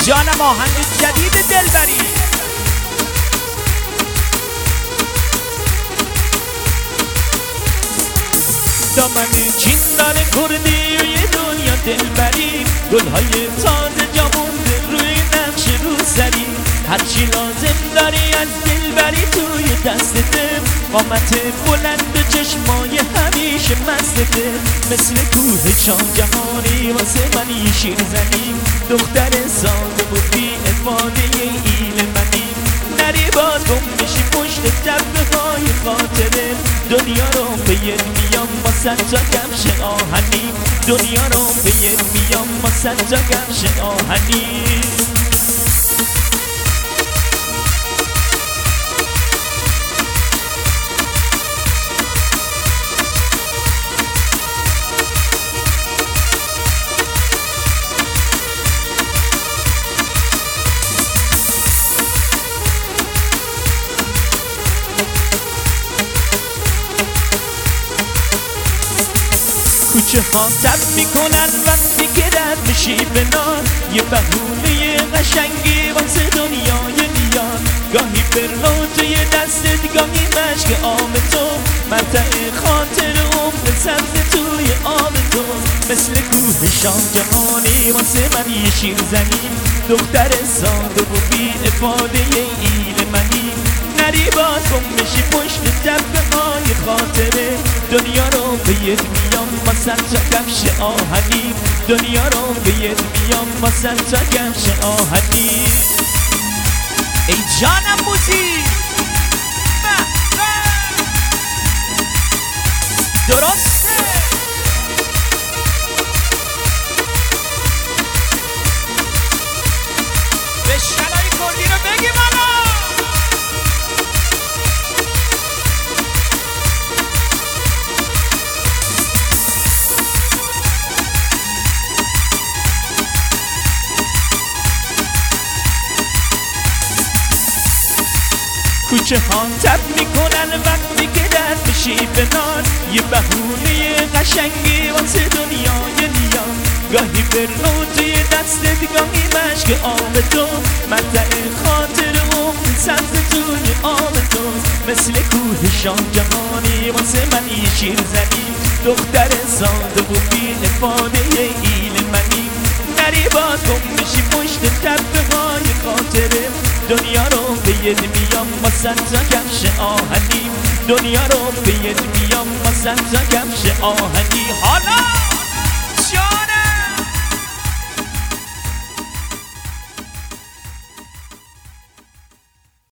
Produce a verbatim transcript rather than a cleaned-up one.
جانم آهنگ جدید دلبری. دامن چین داره کردی و یه دنیا دلبری، گلهای تازه جا مونده روی نقش رو سری. هرچی لازم داری از دلبری توی دستته، قامت بلند و چشمای همیشه مستته. مثل کوه شان جهانی واسه من یه شیر زنی، دختر ساده و بی افاده ایل منی. نری باز گم بشی پشت تپه های خاطره، دنیا رو به یه میام با صد تا کفش آهنی. دنیا رو به یه میام با صد تا کفش آهنی. کوچه ها تب میکنن وقتی که رد میشی به نار، یه بهونه قشنگی واسه دنیای میان. گاهی برنو توی دستت، گاهی مشک آب تو، متع خاطر عمر سبز توی آب تو. مثل کوه شان جهانی واسه من یه شیر زنی، دختر ساده و بی افاده ایل منی. نری باز گم بشی پشت تپه های خاطره، دنیا رو به یه میام با صد تا کفش آهنی. دنیا رو به یه میام با صد تا کفش آهنی. ای جانم موزی درسته. بشکنای کردی رو بگی مالا. کوچه ها تب میکنن وقتی که درد میشی به نار، یه بهونه قشنگی واسه دنیای نیان. گاهی برنو توی دستت، گاهی مشک آب تو، متع خاطر عمر سبز توی آب تو. مثل کوه شان جهانی واسه من یه شیر زنی، دختر ساده و بی افاده ایل منی. نری باز گم بشی پشت تپه های خاطره، دنیا رو به ید میام با صد تا کفش آهنی. دنیا رو به ید میام با صد تا کفش آهنی. حالا